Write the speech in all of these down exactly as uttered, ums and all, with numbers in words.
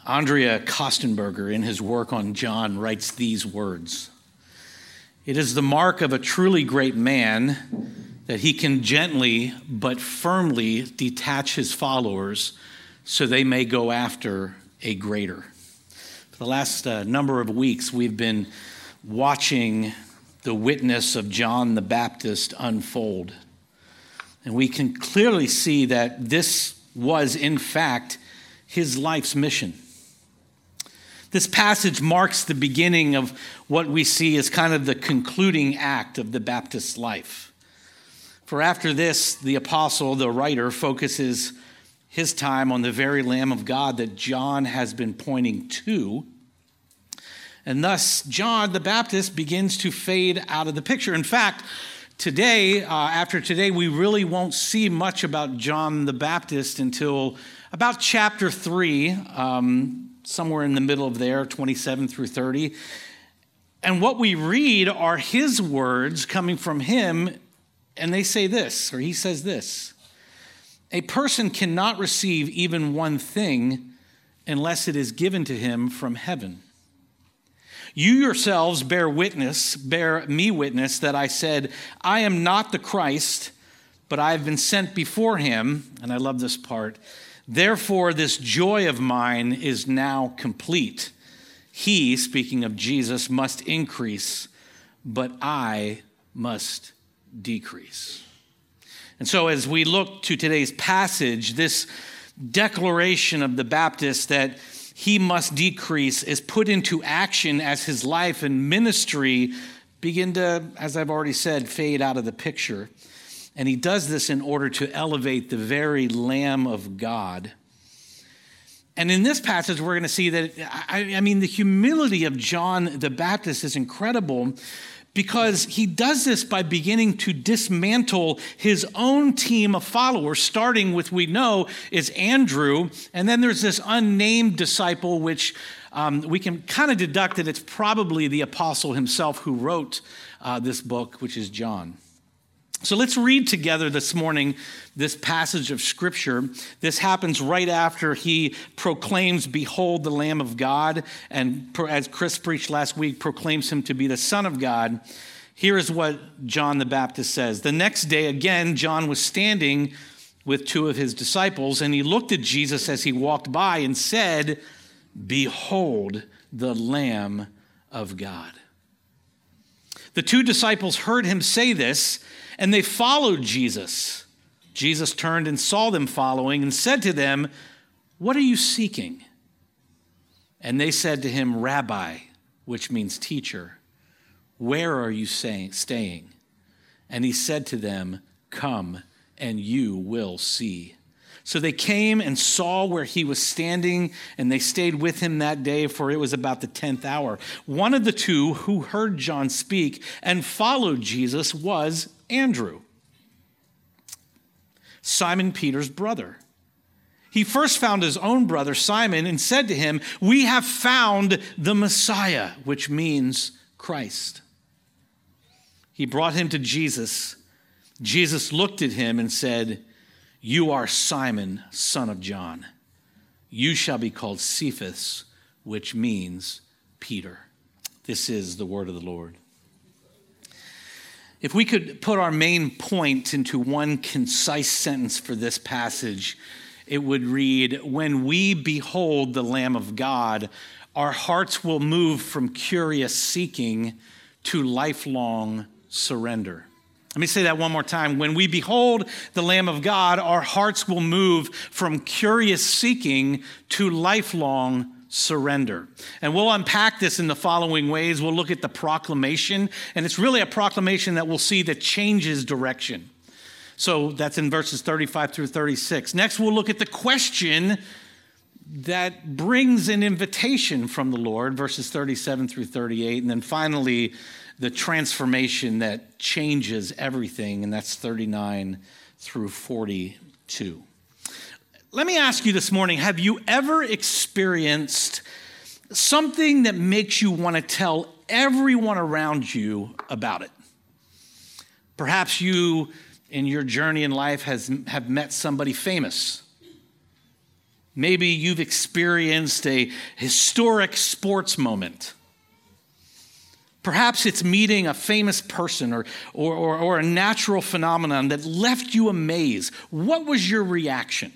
Andrea Kostenberger, in his work on John, writes these words: "It is the mark of a truly great man that he can gently but firmly detach his followers so they may go after a greater." For the last uh, number of weeks, we've been watching the witness of John the Baptist unfold. And we can clearly see that this was, in fact, his life's mission. This passage marks the beginning of what we see as kind of the concluding act of the Baptist's life. For after this, the apostle, the writer, focuses his time on the very Lamb of God that John has been pointing to. And thus, John the Baptist begins to fade out of the picture. In fact, today, uh, after today, we really won't see much about John the Baptist until about chapter three, um, somewhere in the middle of there, twenty-seven through thirty. And what we read are his words coming from him, and they say this, or he says this: "A person cannot receive even one thing unless it is given to him from heaven. You yourselves bear witness, bear me witness that I said, I am not the Christ, but I have been sent before him." And I love this part. "Therefore, this joy of mine is now complete. He," speaking of Jesus, "must increase, but I must decrease." And so as we look to today's passage, this declaration of the Baptist that he must decrease is put into action as his life and ministry begin to, as I've already said, fade out of the picture. And he does this in order to elevate the very Lamb of God. And in this passage, we're going to see that, I, I mean, the humility of John the Baptist is incredible, because he does this by beginning to dismantle his own team of followers, starting with, we know, is Andrew. And then there's this unnamed disciple, which um, we can kind of deduct that it's probably the apostle himself who wrote uh, this book, which is John. So let's read together this morning this passage of Scripture. This happens right after he proclaims, "Behold the Lamb of God," and as Chris preached last week, proclaims him to be the Son of God. Here is what John the Baptist says. "The next day, again, John was standing with two of his disciples, and he looked at Jesus as he walked by and said, 'Behold the Lamb of God.' The two disciples heard him say this, and they followed Jesus. Jesus turned and saw them following and said to them, 'What are you seeking?' And they said to him, 'Rabbi,' which means teacher, 'where are you staying?' And he said to them, 'Come, and you will see.' So they came and saw where he was standing, and they stayed with him that day, for it was about the tenth hour. One of the two who heard John speak and followed Jesus was Andrew, Simon Peter's brother. He first found his own brother Simon and said to him, 'We have found the Messiah,' which means Christ. He brought him to Jesus. Jesus looked at him and said, 'You are Simon, son of John. You shall be called Cephas,' which means Peter." This is the word of the Lord. If we could put our main point into one concise sentence for this passage, it would read, "When we behold the Lamb of God, our hearts will move from curious seeking to lifelong surrender." Let me say that one more time. When we behold the Lamb of God, our hearts will move from curious seeking to lifelong surrender. And we'll unpack this in the following ways. We'll look at the proclamation, and it's really a proclamation that we'll see that changes direction. So that's in verses thirty-five through thirty-six. Next, we'll look at the question that brings an invitation from the Lord, verses thirty-seven through thirty-eight. And then finally, the transformation that changes everything, and that's thirty-nine through forty-two. Let me ask you this morning, have you ever experienced something that makes you want to tell everyone around you about it? Perhaps you, in your journey in life, has have met somebody famous. Maybe you've experienced a historic sports moment. Perhaps it's meeting a famous person or, or, or, or a natural phenomenon that left you amazed. What was your reaction?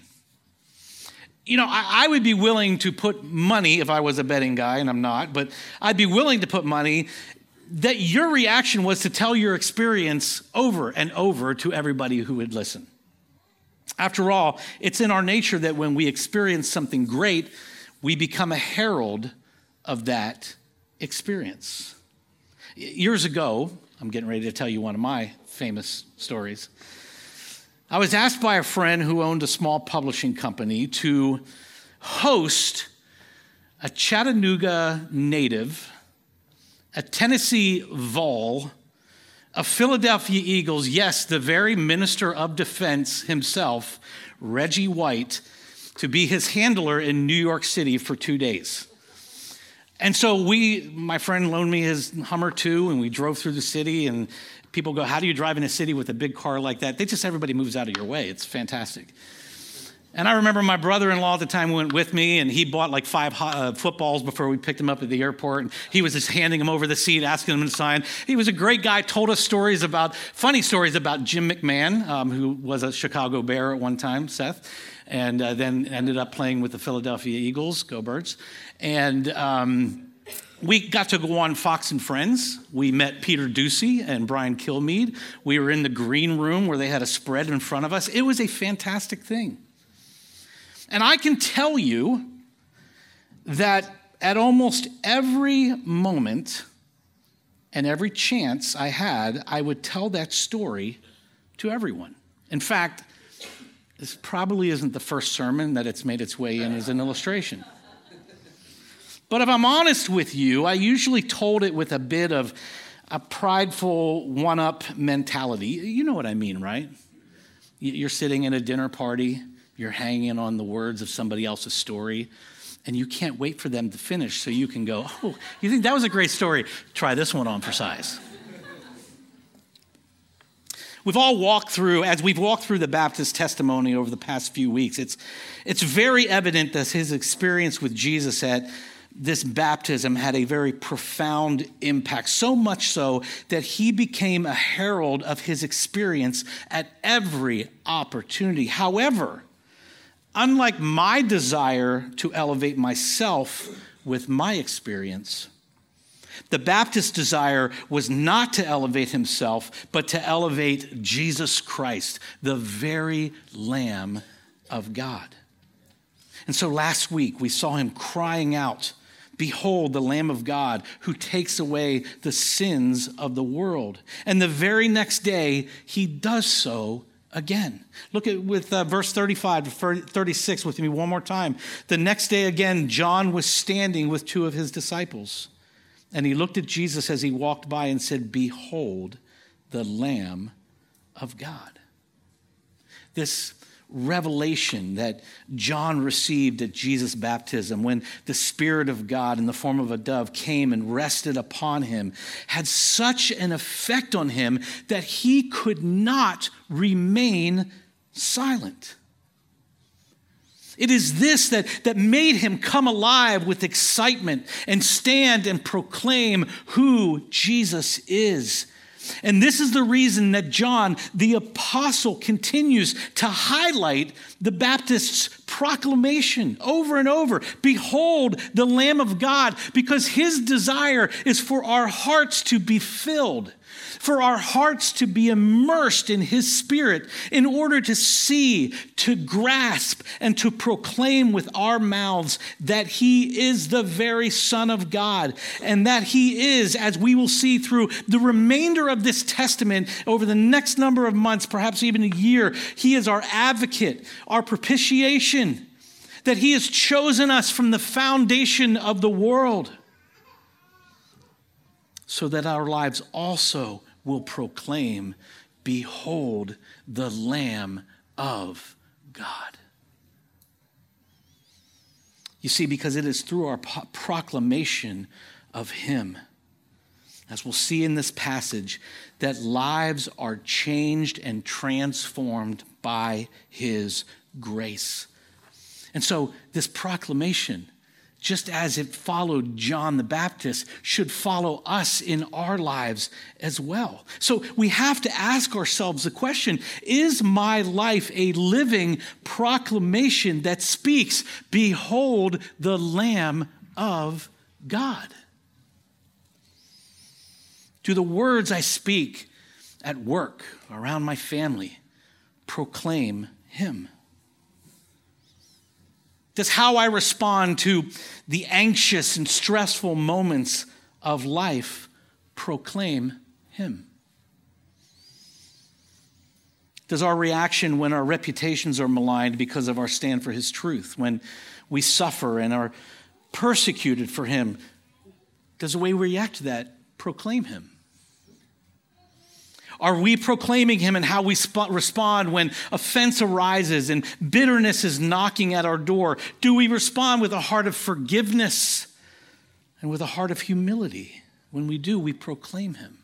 You know, I, I would be willing to put money, if I was a betting guy, and I'm not, but I'd be willing to put money that your reaction was to tell your experience over and over to everybody who would listen. After all, it's in our nature that when we experience something great, we become a herald of that experience. Years ago, I'm getting ready to tell you one of my famous stories. I was asked by a friend who owned a small publishing company to host a Chattanooga native, a Tennessee Vol, a Philadelphia Eagles, yes, the very minister of defense himself, Reggie White, to be his handler in New York City for two days. And so we, my friend loaned me his Hummer too, and we drove through the city, and people go, how do you drive in a city with a big car like that? They just, everybody moves out of your way. It's fantastic. And I remember my brother-in-law at the time went with me, and he bought like five uh, footballs before we picked him up at the airport. And he was just handing them over the seat, asking them to sign. He was a great guy, told us stories about, funny stories about Jim McMahon, um, who was a Chicago Bear at one time, Seth, and uh, then ended up playing with the Philadelphia Eagles, go Birds. And um, we got to go on Fox and Friends. We met Peter Ducey and Brian Kilmeade. We were in the green room where they had a spread in front of us. It was a fantastic thing. And I can tell you that at almost every moment and every chance I had, I would tell that story to everyone. In fact, this probably isn't the first sermon that it's made its way in as an illustration. But if I'm honest with you, I usually told it with a bit of a prideful one-up mentality. You know what I mean, right? You're sitting in a dinner party. You're hanging on the words of somebody else's story, and you can't wait for them to finish so you can go, oh, you think that was a great story? Try this one on for size. We've all walked through, as we've walked through the Baptist testimony over the past few weeks, it's, it's very evident that his experience with Jesus at this baptism had a very profound impact, so much so that he became a herald of his experience at every opportunity. However, unlike my desire to elevate myself with my experience, the Baptist's desire was not to elevate himself, but to elevate Jesus Christ, the very Lamb of God. And so last week we saw him crying out, "Behold, the Lamb of God who takes away the sins of the world." And the very next day, he does so again. Look at with uh, verse thirty-five to thirty-six with me one more time. The next day again, John was standing with two of his disciples. And he looked at Jesus as he walked by and said, "Behold, the Lamb of God." This revelation that John received at Jesus' baptism, when the Spirit of God in the form of a dove came and rested upon him, had such an effect on him that he could not remain silent. It is this that, that made him come alive with excitement and stand and proclaim who Jesus is. And this is the reason that John, the apostle, continues to highlight the Baptist's proclamation over and over. Behold, the Lamb of God, because his desire is for our hearts to be filled, for our hearts to be immersed in his Spirit in order to see, to grasp, and to proclaim with our mouths that he is the very Son of God, and that he is, as we will see through the remainder of this testament over the next number of months, perhaps even a year, he is our advocate, our propitiation, that he has chosen us from the foundation of the world so that our lives also will proclaim, "Behold, the Lamb of God." You see, because it is through our po- proclamation of him, as we'll see in this passage, that lives are changed and transformed by his grace. And so this proclamation, just as it followed John the Baptist, should follow us in our lives as well. So we have to ask ourselves the question, is my life a living proclamation that speaks, "Behold the Lamb of God"? Do the words I speak at work, around my family, proclaim him? Does how I respond to the anxious and stressful moments of life proclaim him? Does our reaction when our reputations are maligned because of our stand for his truth, when we suffer and are persecuted for him, does the way we react to that proclaim him? Are we proclaiming him in how we sp- respond when offense arises and bitterness is knocking at our door? Do we respond with a heart of forgiveness and with a heart of humility? When we do, we proclaim him.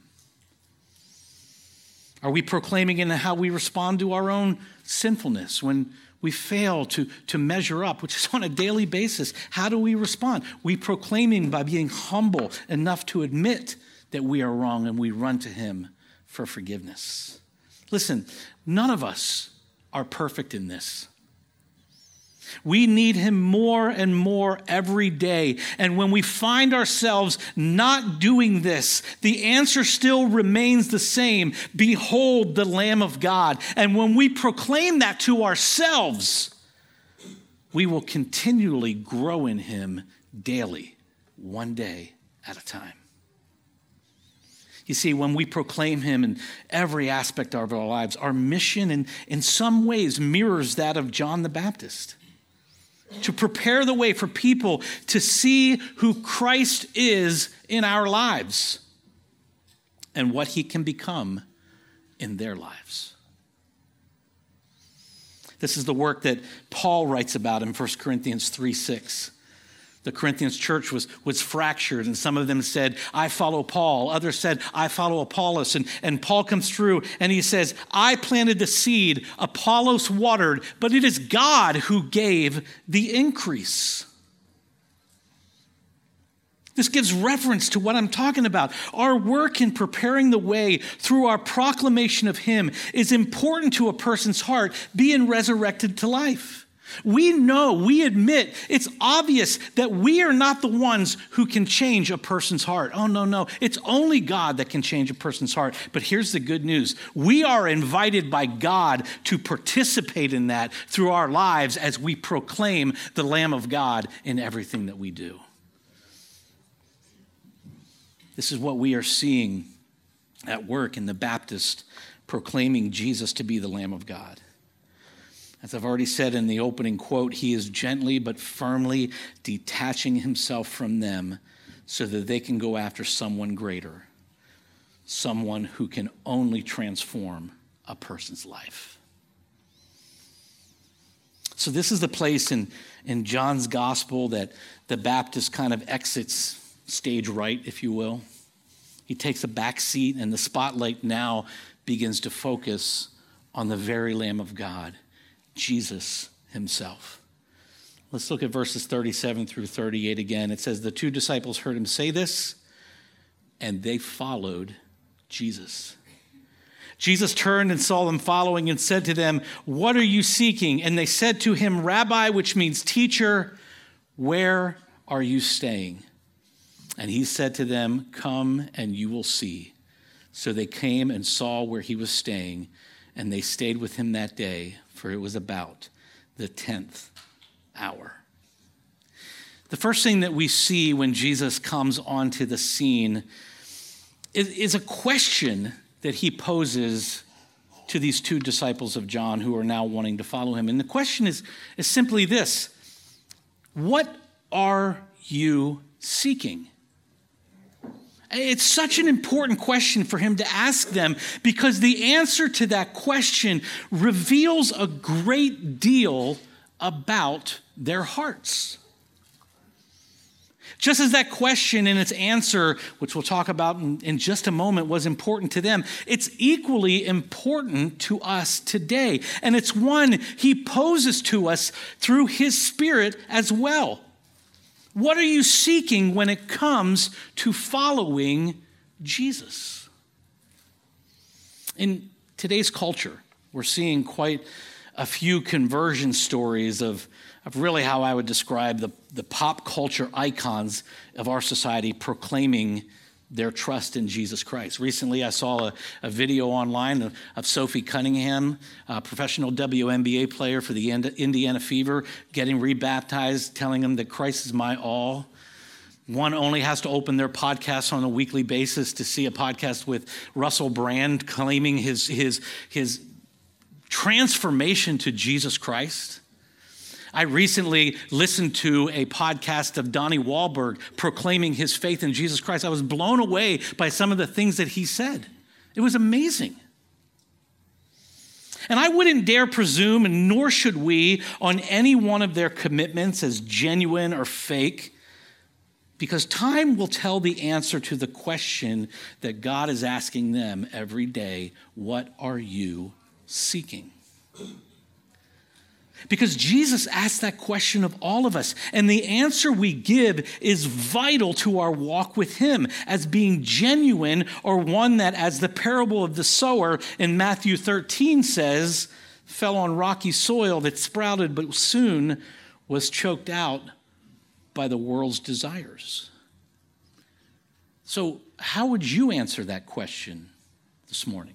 Are we proclaiming in how we respond to our own sinfulness when we fail to, to measure up, which is on a daily basis? How do we respond? We proclaiming by being humble enough to admit that we are wrong and we run to him for forgiveness. Listen, none of us are perfect in this. We need him more and more every day. And when we find ourselves not doing this, the answer still remains the same. Behold the Lamb of God. And when we proclaim that to ourselves, we will continually grow in him daily, one day at a time. You see, when we proclaim him in every aspect of our lives, our mission in, in some ways mirrors that of John the Baptist. To prepare the way for people to see who Christ is in our lives and what he can become in their lives. This is the work that Paul writes about in First Corinthians three six. The Corinthians church was, was fractured, and some of them said, "I follow Paul." Others said, "I follow Apollos." And, and Paul comes through and he says, "I planted the seed, Apollos watered, but it is God who gave the increase." This gives reference to what I'm talking about. Our work in preparing the way through our proclamation of him is important to a person's heart being resurrected to life. We know, we admit, it's obvious that we are not the ones who can change a person's heart. Oh, no, no. It's only God that can change a person's heart. But here's the good news. We are invited by God to participate in that through our lives as we proclaim the Lamb of God in everything that we do. This is what we are seeing at work in the Baptist proclaiming Jesus to be the Lamb of God. As I've already said in the opening quote, he is gently but firmly detaching himself from them so that they can go after someone greater, someone who can only transform a person's life. So this is the place in, in John's gospel that the Baptist kind of exits stage right, if you will. He takes a back seat, and the spotlight now begins to focus on the very Lamb of God, Jesus himself. Let's look at verses thirty-seven through thirty-eight again. It says, "The two disciples heard him say this, and they followed Jesus. Jesus turned and saw them following and said to them, 'What are you seeking?' And they said to him, 'Rabbi,' which means teacher, 'where are you staying?' And he said to them, 'Come and you will see.' So they came and saw where he was staying, and they stayed with him that day, for it was about the tenth hour." The first thing that we see when Jesus comes onto the scene is, is a question that he poses to these two disciples of John who are now wanting to follow him. And the question is, is simply this: what are you seeking? It's such an important question for him to ask them because the answer to that question reveals a great deal about their hearts. Just as that question and its answer, which we'll talk about in, in just a moment, was important to them, it's equally important to us today. And it's one he poses to us through his Spirit as well. What are you seeking when it comes to following Jesus? In today's culture, we're seeing quite a few conversion stories of, of really how I would describe the, the pop culture icons of our society proclaiming their trust in Jesus Christ. Recently, I saw a, a video online of, of Sophie Cunningham, a professional W N B A player for the Indiana Fever, getting rebaptized, telling them that Christ is my all. One only has to open their podcast on a weekly basis to see a podcast with Russell Brand claiming his, his, his transformation to Jesus Christ. I recently listened to a podcast of Donnie Wahlberg proclaiming his faith in Jesus Christ. I was blown away by some of the things that he said. It was amazing. And I wouldn't dare presume, and nor should we, on any one of their commitments as genuine or fake, because time will tell the answer to the question that God is asking them every day: what are you seeking? Because Jesus asked that question of all of us, and the answer we give is vital to our walk with him as being genuine, or one that, as the parable of the sower in Matthew thirteen says, fell on rocky soil that sprouted but soon was choked out by the world's desires. So how would you answer that question this morning?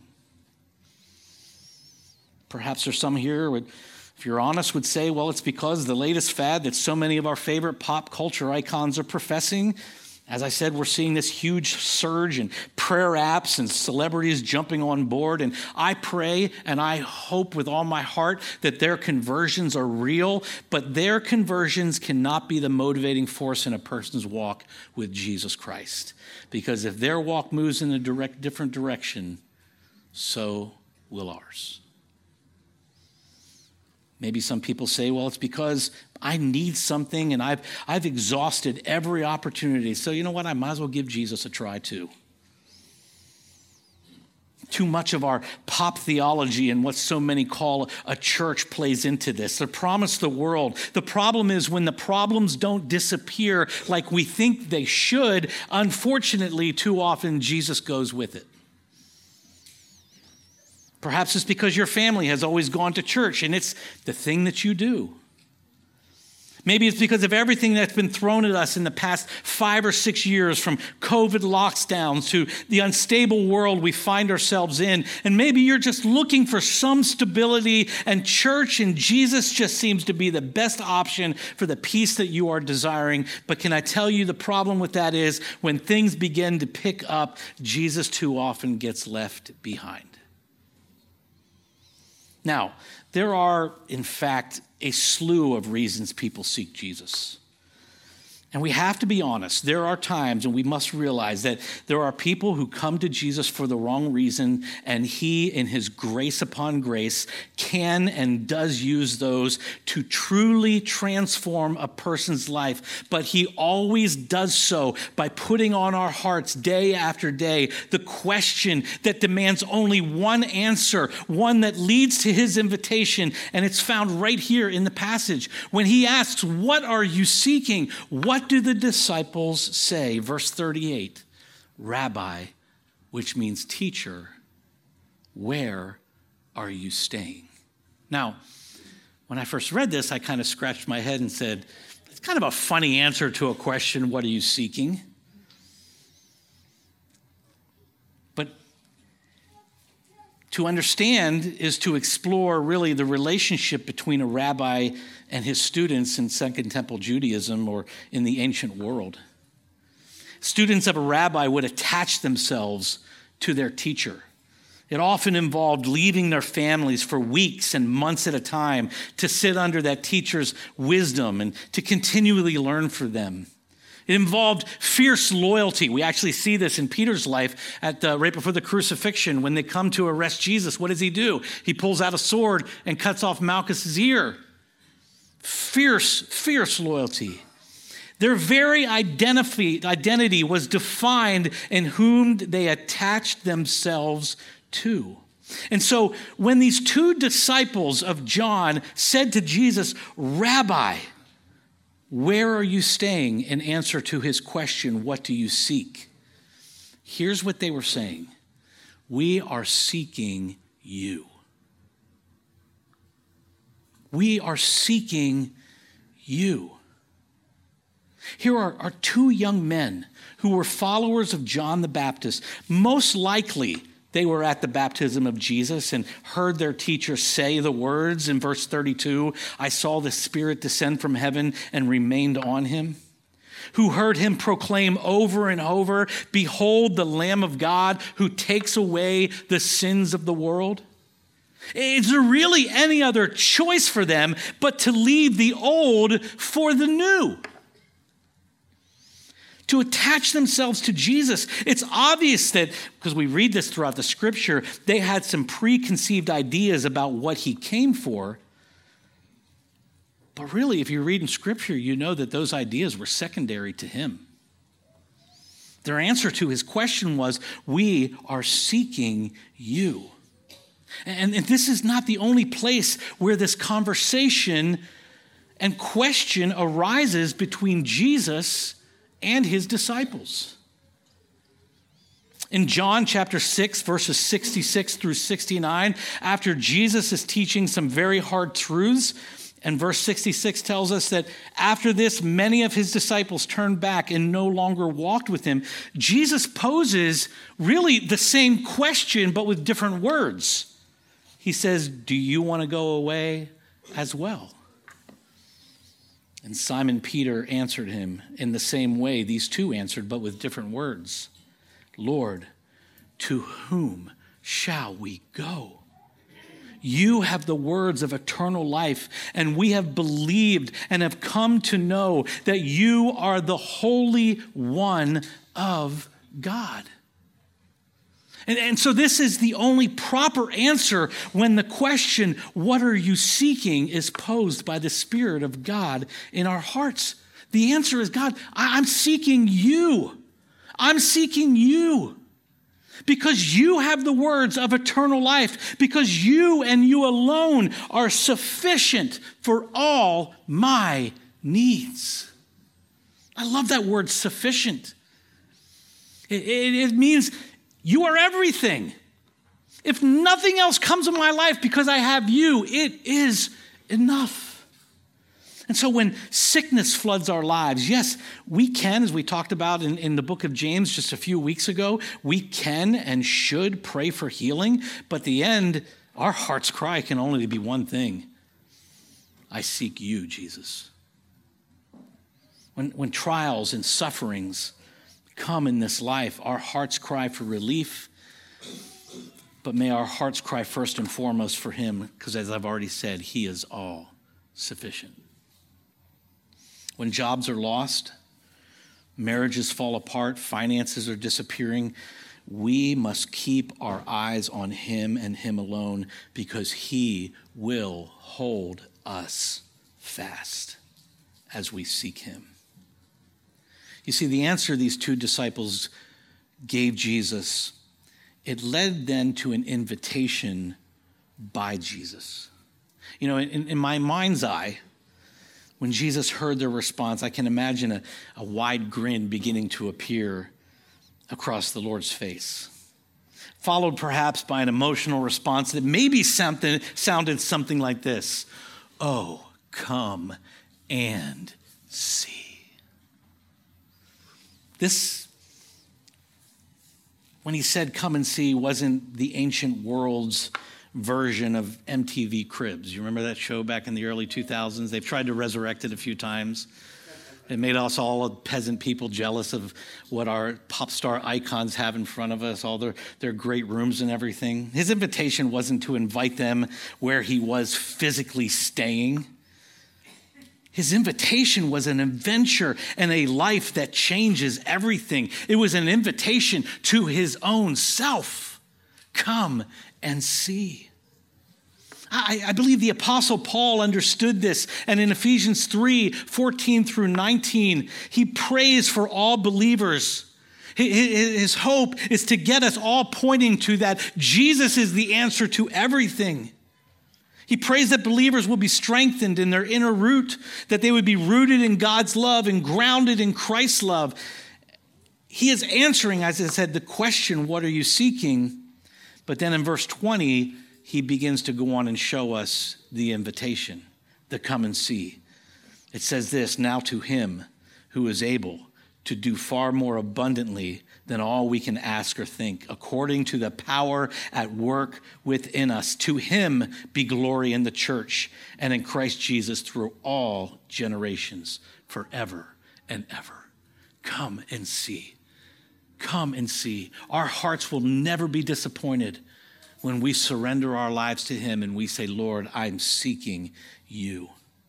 Perhaps there's some here would, if you're honest, would say, well, it's because the latest fad that so many of our favorite pop culture icons are professing. As I said, we're seeing this huge surge in prayer apps and celebrities jumping on board. And I pray and I hope with all my heart that their conversions are real, but their conversions cannot be the motivating force in a person's walk with Jesus Christ. Because if their walk moves in a direct, different direction, so will ours. Maybe some people say, well, it's because I need something and I've, I've exhausted every opportunity. So you know what? I might as well give Jesus a try too. Too much of our pop theology and what so many call a church plays into this. They promise the world. The problem is when the problems don't disappear like we think they should, unfortunately, too often Jesus goes with it. Perhaps it's because your family has always gone to church and it's the thing that you do. Maybe it's because of everything that's been thrown at us in the past five or six years, from COVID lockdowns to the unstable world we find ourselves in. And maybe you're just looking for some stability, and church and Jesus just seems to be the best option for the peace that you are desiring. But can I tell you, the problem with that is when things begin to pick up, Jesus too often gets left behind. Now, there are, in fact, a slew of reasons people seek Jesus. And we have to be honest. There are times, and we must realize that there are people who come to Jesus for the wrong reason, and he, in his grace upon grace, can and does use those to truly transform a person's life. But he always does so by putting on our hearts day after day the question that demands only one answer, one that leads to his invitation, and it's found right here in the passage. When he asks, "What are you seeking?" What do the disciples say? Verse thirty-eight, "Rabbi," which means teacher, "where are you staying?" Now, when I first read this, I kind of scratched my head and said, it's kind of a funny answer to a question, what are you seeking? But to understand is to explore really the relationship between a rabbi and his students in Second Temple Judaism, or in the ancient world. Students of a rabbi would attach themselves to their teacher. It often involved leaving their families for weeks and months at a time to sit under that teacher's wisdom and to continually learn from them. It involved fierce loyalty. We actually see this in Peter's life at the, right before the crucifixion. When they come to arrest Jesus, what does he do? He pulls out a sword and cuts off Malchus's ear. Fierce, fierce loyalty. Their very identity, identity was defined in whom they attached themselves to. And so when these two disciples of John said to Jesus, "Rabbi, where are you staying?" in answer to his question, "What do you seek?" Here's what they were saying: "We are seeking you. We are seeking you." Here are, are two young men who were followers of John the Baptist. Most likely, they were at the baptism of Jesus and heard their teacher say the words in verse thirty-two, "I saw the Spirit descend from heaven and remained on him." Who heard him proclaim over and over, "Behold the Lamb of God who takes away the sins of the world." Is there really any other choice for them but to leave the old for the new? To attach themselves to Jesus. It's obvious that, because we read this throughout the scripture, they had some preconceived ideas about what he came for. But really, if you read in scripture, you know that those ideas were secondary to him. Their answer to his question was, "We are seeking you." And, and this is not the only place where this conversation and question arises between Jesus and his disciples. In John chapter six, verses sixty-six through sixty-nine, after Jesus is teaching some very hard truths, and verse sixty-six tells us that after this, many of his disciples turned back and no longer walked with him. Jesus poses really the same question, but with different words. He says, "Do you want to go away as well?" And Simon Peter answered him in the same way these two answered, but with different words. "Lord, to whom shall we go? You have the words of eternal life, and we have believed and have come to know that you are the Holy One of God." And, and so this is the only proper answer when the question, "What are you seeking?" is posed by the Spirit of God in our hearts. The answer is, "God, I, I'm seeking you. I'm seeking you. Because you have the words of eternal life, because you and you alone are sufficient for all my needs." I love that word, sufficient. It, it, it means you are everything. If nothing else comes in my life because I have you, it is enough. And so when sickness floods our lives, yes, we can, as we talked about in, in the book of James just a few weeks ago, we can and should pray for healing. But the end, our heart's cry can only be one thing: "I seek you, Jesus." When, when trials and sufferings come in this life, our hearts cry for relief, but may our hearts cry first and foremost for him, because as I've already said, he is all sufficient. When jobs are lost, marriages fall apart, finances are disappearing, we must keep our eyes on him and him alone, because he will hold us fast as we seek him. You see, the answer these two disciples gave Jesus, it led then to an invitation by Jesus. You know, in, in my mind's eye, when Jesus heard their response, I can imagine a, a wide grin beginning to appear across the Lord's face, followed perhaps by an emotional response that maybe something, sounded something like this: "Oh, come and see." This, when he said "come and see," wasn't the ancient world's version of M T V Cribs. You remember that show back in the early two thousands? They've tried to resurrect it a few times. It made us all peasant people jealous of what our pop star icons have in front of us, all their, their great rooms and everything. His invitation wasn't to invite them where he was physically staying. His invitation was an adventure and a life that changes everything. It was an invitation to his own self. Come and see. I, I believe the Apostle Paul understood this. And in Ephesians three, fourteen through nineteen, he prays for all believers. His hope is to get us all pointing to that Jesus is the answer to everything. He prays that believers will be strengthened in their inner root, that they would be rooted in God's love and grounded in Christ's love. He is answering, as I said, the question, what are you seeking? But then in verse twenty, he begins to go on and show us the invitation, the come and see. It says this, now to him who is able to do far more abundantly than all we can ask or think, according to the power at work within us. To him be glory in the church and in Christ Jesus through all generations, forever and ever. Come and see. Come and see. Our hearts will never be disappointed when we surrender our lives to him and we say, Lord, I'm seeking you.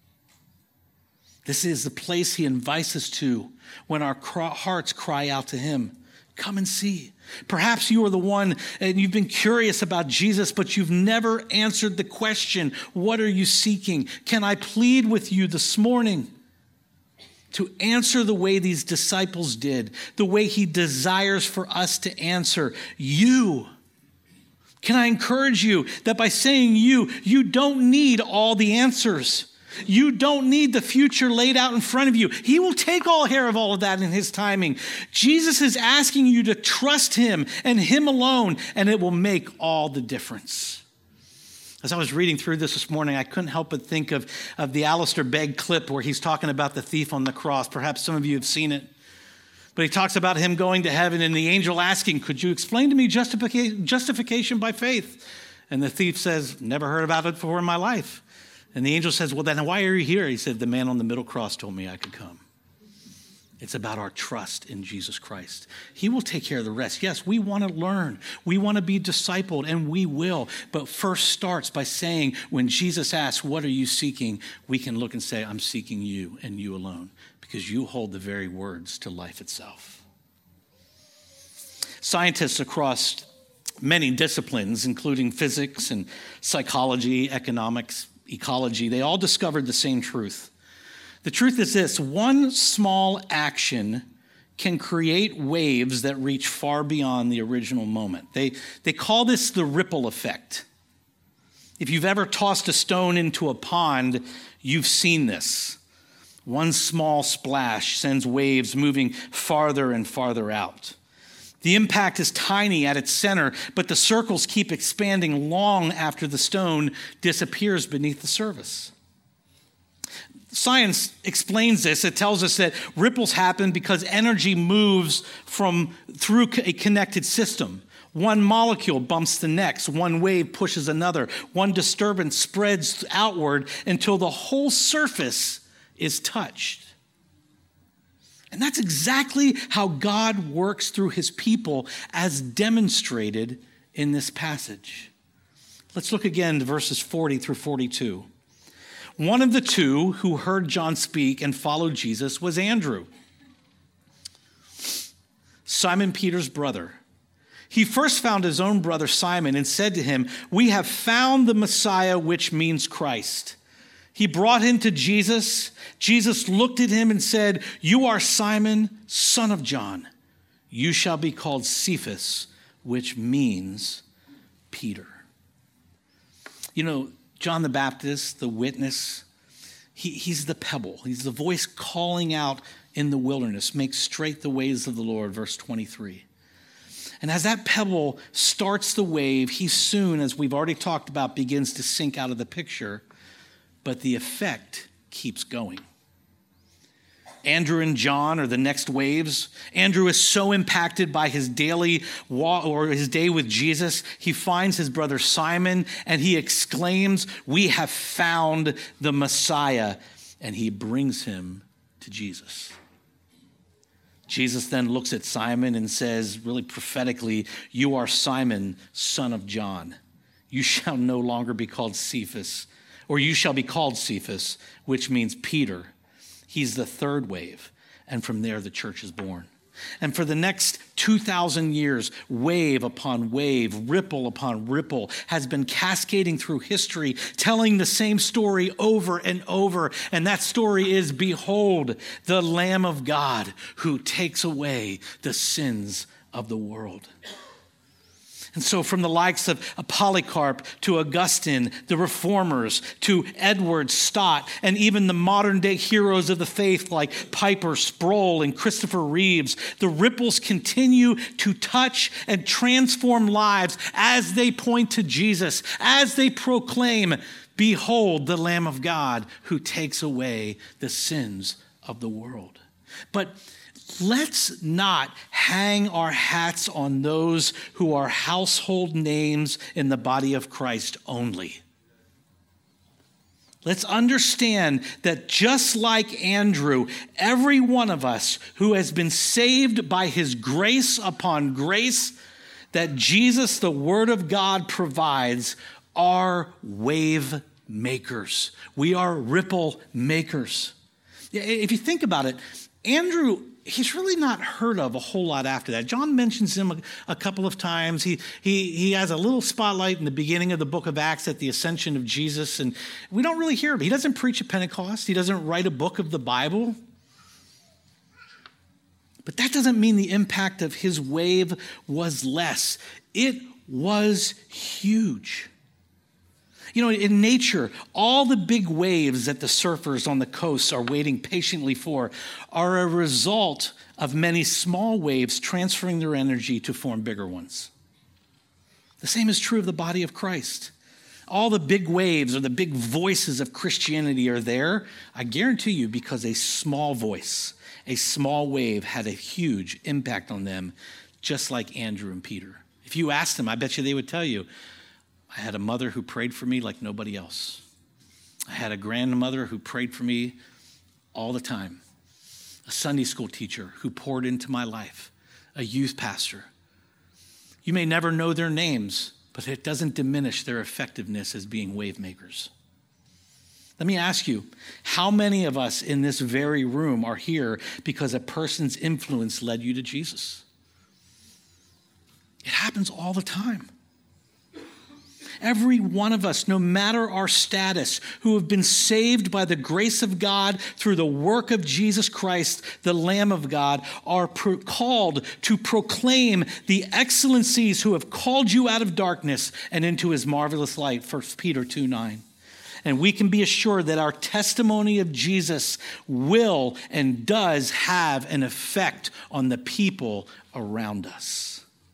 This is the place he invites us to when our hearts cry out to him. Come and see. Perhaps you are the one and you've been curious about Jesus, but you've never answered the question, what are you seeking? Can I plead with you this morning to answer the way these disciples did, the way he desires for us to answer? You. Can I encourage you that by saying you, you don't need all the answers. You don't need the future laid out in front of you. He will take all care of all of that in his timing. Jesus is asking you to trust him and him alone, and it will make all the difference. As I was reading through this this morning, I couldn't help but think of, of the Alistair Begg clip where he's talking about the thief on the cross. Perhaps some of you have seen it. But he talks about him going to heaven and the angel asking, could you explain to me justification, justification by faith? And the thief says, never heard about it before in my life. And the angel says, well, then why are you here? He said, the man on the middle cross told me I could come. It's about our trust in Jesus Christ. He will take care of the rest. Yes, we want to learn. We want to be discipled, and we will. But first starts by saying, when Jesus asks, what are you seeking? We can look and say, I'm seeking you and you alone, because you hold the very words to life itself. Scientists across many disciplines, including physics and psychology, economics, ecology, they all discovered the same truth. The truth is this: one small action can create waves that reach far beyond the original moment. They, they call this the ripple effect. If you've ever tossed a stone into a pond, you've seen this. One small splash sends waves moving farther and farther out. The impact is tiny at its center, but the circles keep expanding long after the stone disappears beneath the surface. Science explains this. It tells us that ripples happen because energy moves from through a connected system. One molecule bumps the next. One wave pushes another. One disturbance spreads outward until the whole surface is touched. And that's exactly how God works through his people, as demonstrated in this passage. Let's look again to verses forty through forty-two. One of the two who heard John speak and followed Jesus was Andrew, Simon Peter's brother. He first found his own brother Simon and said to him, "We have found the Messiah," which means Christ. He brought him to Jesus. Jesus looked at him and said, "You are Simon, son of John. You shall be called Cephas," which means Peter. You know, John the Baptist, the witness, he, he's the pebble. He's the voice calling out in the wilderness, "Make straight the ways of the Lord," verse twenty-three. And as that pebble starts the wave, he soon, as we've already talked about, begins to sink out of the picture. But the effect keeps going. Andrew and John are the next waves. Andrew is so impacted by his daily walk or his day with Jesus, he finds his brother Simon and he exclaims, "We have found the Messiah," and he brings him to Jesus. Jesus then looks at Simon and says, really prophetically, "You are Simon, son of John. You shall no longer be called Cephas, or you shall be called Cephas," which means Peter. He's the third wave, and from there the church is born. And for the next two thousand years, wave upon wave, ripple upon ripple has been cascading through history, telling the same story over and over. And that story is, behold, the Lamb of God who takes away the sins of the world. And so from the likes of Polycarp to Augustine, the Reformers, to Edward Stott, and even the modern day heroes of the faith like Piper Sproul and Christopher Reeves, the ripples continue to touch and transform lives as they point to Jesus, as they proclaim, behold the Lamb of God who takes away the sins of the world. But let's not hang our hats on those who are household names in the body of Christ only. Let's understand that just like Andrew, every one of us who has been saved by his grace upon grace that Jesus, the Word of God, provides, are wave makers. We are ripple makers. If you think about it, Andrew, he's really not heard of a whole lot after that. John mentions him a, a couple of times. He, he, he has a little spotlight in the beginning of the book of Acts at the ascension of Jesus, and we don't really hear him. He doesn't preach at Pentecost. He doesn't write a book of the Bible. But that doesn't mean the impact of his wave was less. It was huge. You know, in nature, all the big waves that the surfers on the coast are waiting patiently for are a result of many small waves transferring their energy to form bigger ones. The same is true of the body of Christ. All the big waves or the big voices of Christianity are there, I guarantee you, because a small voice, a small wave had a huge impact on them, just like Andrew and Peter. If you asked them, I bet you they would tell you, I had a mother who prayed for me like nobody else. I had a grandmother who prayed for me all the time. A Sunday school teacher who poured into my life. A youth pastor. You may never know their names, but it doesn't diminish their effectiveness as being wave makers. Let me ask you, how many of us in this very room are here because a person's influence led you to Jesus? It happens all the time. Every one of us, no matter our status, who have been saved by the grace of God through the work of Jesus Christ, the Lamb of God, are pro- called to proclaim the excellencies who have called you out of darkness and into his marvelous light, First Peter two nine. And we can be assured that our testimony of Jesus will and does have an effect on the people around us.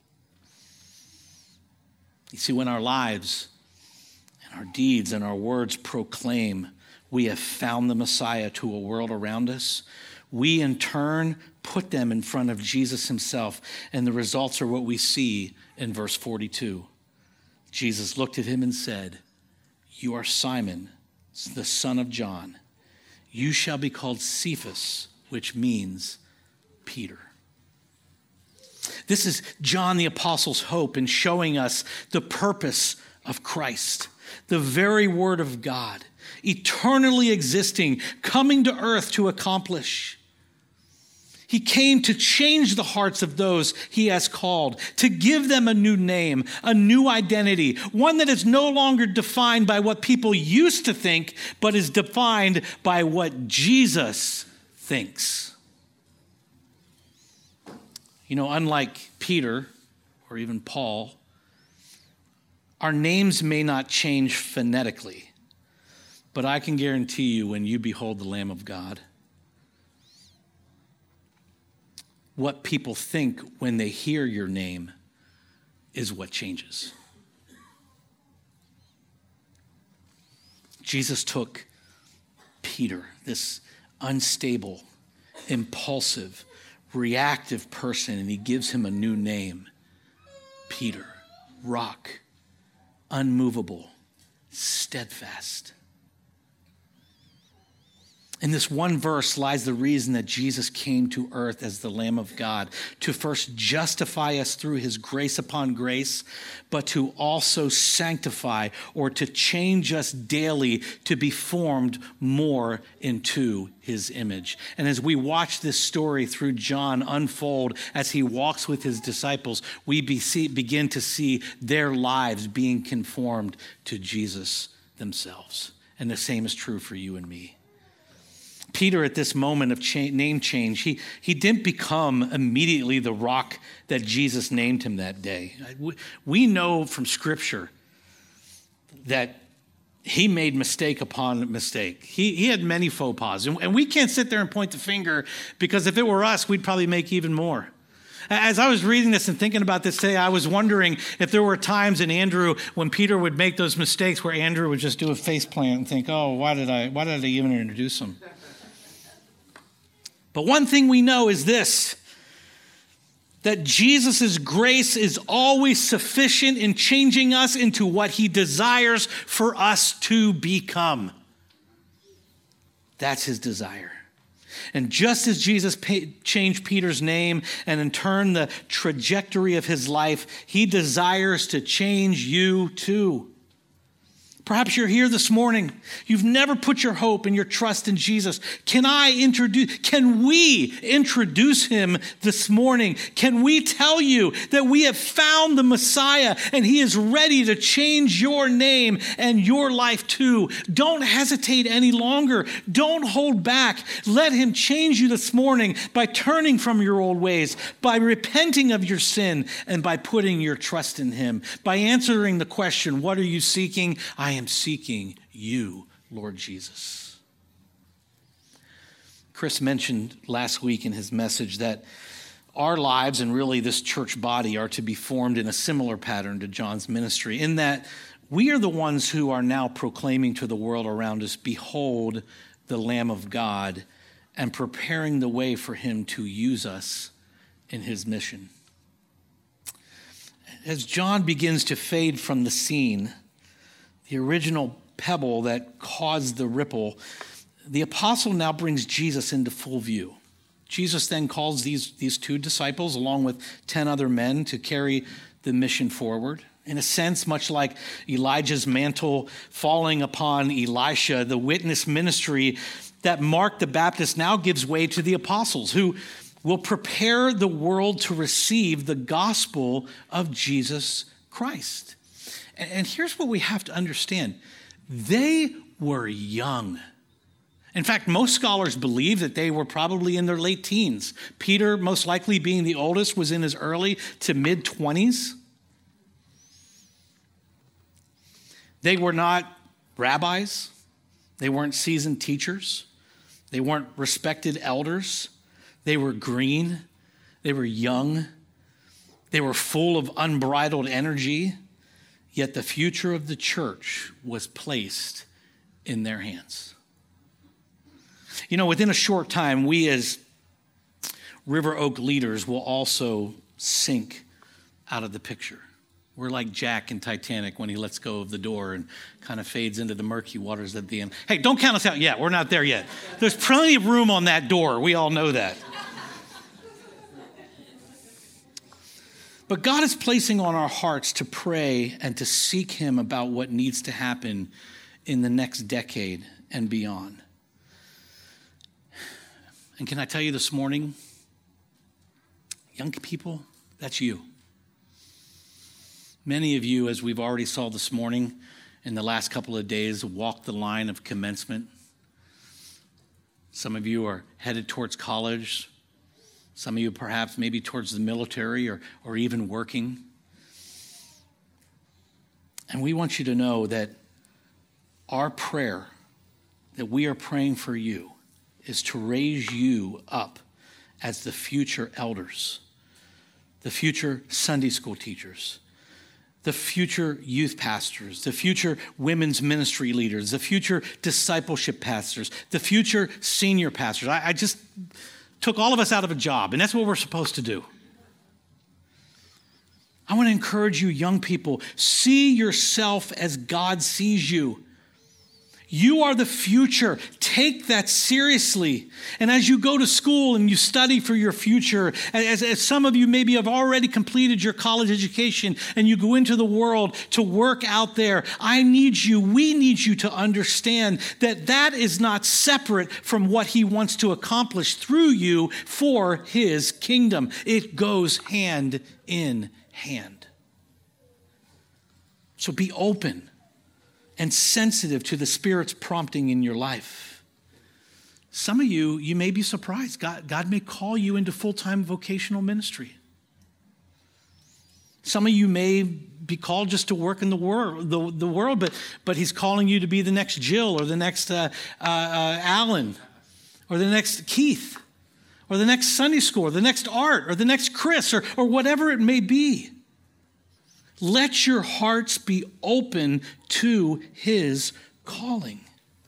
You see, when our lives and our deeds and our words proclaim we have found the Messiah to a world around us, we in turn put them in front of Jesus himself. And the results are what we see in verse forty-two. Jesus looked at him and said, "You are Simon, the son of John. You shall be called Cephas," which means Peter. This is John the Apostle's hope in showing us the purpose of Christ, the very Word of God, eternally existing, coming to earth to accomplish. He came to change the hearts of those he has called, to give them a new name, a new identity, one that is no longer defined by what people used to think, but is defined by what Jesus thinks. You know, unlike Peter or even Paul, our names may not change phonetically, but I can guarantee you when you behold the Lamb of God, what people think when they hear your name is what changes. Jesus took Peter, this unstable, impulsive, reactive person, and he gives him a new name. Peter, rock, unmovable, steadfast. In this one verse lies the reason that Jesus came to earth as the Lamb of God, to first justify us through his grace upon grace, but to also sanctify or to change us daily to be formed more into his image. And as we watch this story through John unfold as he walks with his disciples, we be see, begin to see their lives being conformed to Jesus themselves. And the same is true for you and me. Peter, at this moment of cha- name change, he, he didn't become immediately the rock that Jesus named him that day. We, we know from Scripture that he made mistake upon mistake. He, he had many faux pas. And, and we can't sit there and point the finger, because if it were us, we'd probably make even more. As I was reading this and thinking about this today, I was wondering if there were times in Andrew when Peter would make those mistakes where Andrew would just do a face plant and think, oh, why did I, why did I even introduce him? But one thing we know is this, that Jesus' grace is always sufficient in changing us into what he desires for us to become. That's his desire. And just as Jesus changed Peter's name and in turn the trajectory of his life, he desires to change you too. Perhaps you're here this morning. You've never put your hope and your trust in Jesus. Can I introduce, can we introduce him this morning? Can we tell you that we have found the Messiah and he is ready to change your name and your life too? Don't hesitate any longer. Don't hold back. Let him change you this morning by turning from your old ways, by repenting of your sin, and by putting your trust in him, by answering the question, what are you seeking? I am seeking you, Lord Jesus. Chris mentioned last week in his message that our lives and really this church body are to be formed in a similar pattern to John's ministry, in that we are the ones who are now proclaiming to the world around us, behold the Lamb of God, and preparing the way for him to use us in his mission. As John begins to fade from the scene, the original pebble that caused the ripple, the apostle now brings Jesus into full view. Jesus then calls these, these two disciples along with ten other men to carry the mission forward. In a sense, much like Elijah's mantle falling upon Elisha, the witness ministry that Mark the Baptist now gives way to the apostles, who will prepare the world to receive the gospel of Jesus Christ. And here's what we have to understand. They were young. In fact, most scholars believe that they were probably in their late teens. Peter, most likely being the oldest, was in his early to mid-twenties. They were not rabbis. They weren't seasoned teachers. They weren't respected elders. They were green. They were young. They were full of unbridled energy. Yet the future of the church was placed in their hands. You know, within a short time, we as River Oak leaders will also sink out of the picture. We're like Jack in Titanic when he lets go of the door and kind of fades into the murky waters at the end. Hey, don't count us out yet. We're not there yet. There's plenty of room on that door. We all know that. But God is placing on our hearts to pray and to seek him about what needs to happen in the next decade and beyond. And can I tell you this morning, young people, that's you. Many of you, as we've already saw this morning, in the last couple of days, walked the line of commencement. Some of you are headed towards college. Some of you perhaps maybe towards the military or, or even working. And we want you to know that our prayer that we are praying for you is to raise you up as the future elders, the future Sunday school teachers, the future youth pastors, the future women's ministry leaders, the future discipleship pastors, the future senior pastors. I, I just took all of us out of a job, and that's what we're supposed to do. I want to encourage you, young people, see yourself as God sees you. You are the future. Take that seriously. And as you go to school and you study for your future, as, as some of you maybe have already completed your college education and you go into the world to work out there, I need you, we need you to understand that that is not separate from what he wants to accomplish through you for his kingdom. It goes hand in hand. So be open and sensitive to the Spirit's prompting in your life. Some of you, you may be surprised. God, God may call you into full-time vocational ministry. Some of you may be called just to work in the world, the, the world, but, but he's calling you to be the next Jill or the next uh, uh, uh, Alan or the next Keith or the next Sunday school or the next Art or the next Chris or, or whatever it may be. Let your hearts be open to his calling.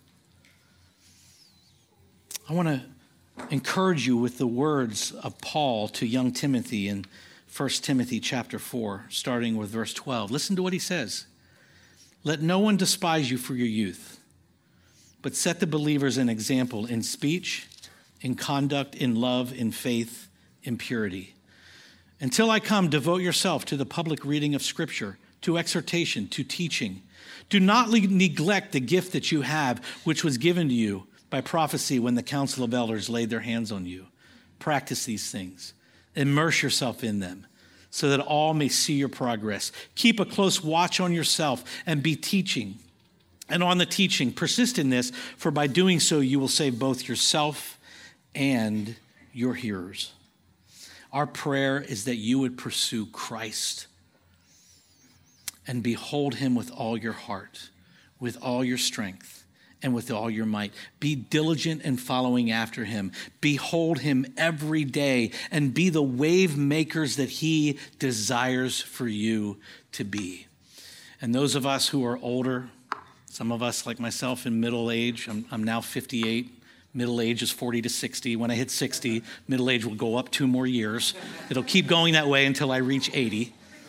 I want to encourage you with the words of Paul to young Timothy in First Timothy chapter four, starting with verse twelve. Listen to what he says. Let no one despise you for your youth, but set the believers an example in speech, in conduct, in love, in faith, in purity. Until I come, devote yourself to the public reading of Scripture, to exhortation, to teaching. Do not le- neglect the gift that you have, which was given to you by prophecy when the council of elders laid their hands on you. Practice these things. Immerse yourself in them so that all may see your progress. Keep a close watch on yourself and be teaching. And on the teaching, persist in this, for by doing so you will save both yourself and your hearers. Our prayer is that you would pursue Christ and behold him with all your heart, with all your strength, and with all your might. Be diligent in following after him. Behold him every day and be the wave makers that he desires for you to be. And those of us who are older, some of us like myself in middle age, I'm, I'm now fifty-eight. Middle age is forty to sixty. When I hit sixty, middle age will go up two more years. It'll keep going that way until I reach eighty.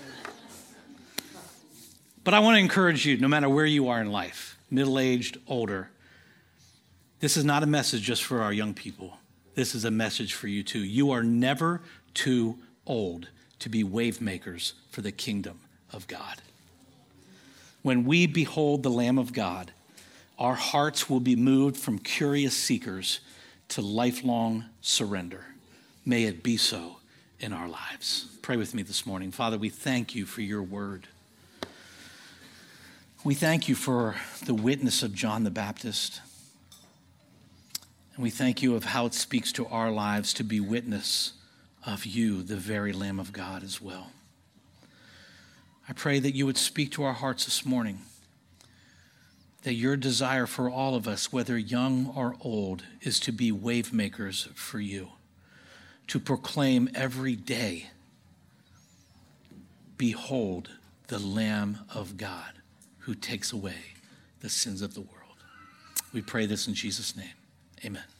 But I want to encourage you, no matter where you are in life, middle-aged, older, this is not a message just for our young people. This is a message for you too. You are never too old to be wave makers for the kingdom of God. When we behold the Lamb of God, our hearts will be moved from curious seekers to lifelong surrender. May it be so in our lives. Pray with me this morning. Father, we thank you for your word. We thank you for the witness of John the Baptist. And we thank you of how it speaks to our lives to be witness of you, the very Lamb of God as well. I pray that you would speak to our hearts this morning, that your desire for all of us, whether young or old, is to be wave makers for you, to proclaim every day, behold the Lamb of God who takes away the sins of the world. We pray this in Jesus' name. Amen.